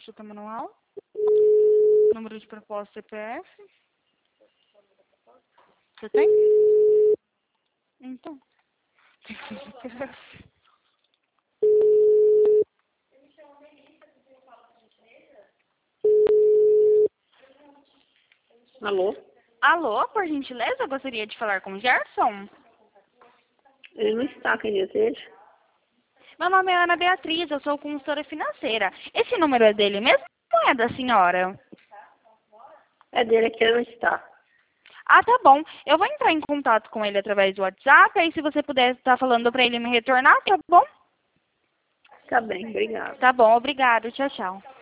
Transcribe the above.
consulta manual. Número de proposta CPF. Você tem? Então. Tem que ser CPF. Alô? Alô, por gentileza, eu gostaria de falar com o Gerson. Ele não está, quem deseja. Meu nome é Ana Beatriz, eu sou consultora financeira. Esse número é dele mesmo ou é da senhora? É dele que ele não está. Ah, tá bom. Eu vou entrar em contato com ele através do WhatsApp, aí se você puder estar falando para ele me retornar, tá bom? Tá bem, obrigada. Tá bom, obrigada. Tchau, tchau.